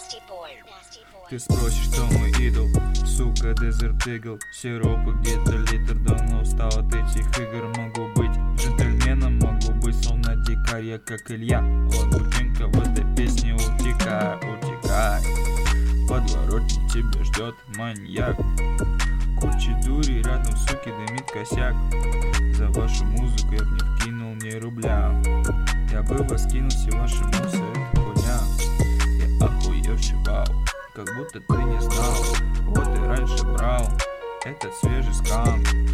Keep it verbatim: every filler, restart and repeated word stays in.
Ты спросишь, кто мой идол? Сука, Desert Eagle. Сиропа где-то литр, давно устал от этих игр. Могу быть джентльменом, могу быть словно дикарь. Я как Илья Лагутенко в этой песне. Утекай, утекай, в подворотне тебя ждет маньяк. Куча дури, рядом суки дымит косяк. За вашу музыку я б не вкинул ни рубля. Я бы вас кинул, все ваши мусы, это хуйня. Я охуевший, вау, как будто ты не знал. Вот и раньше брал этот свежий скам.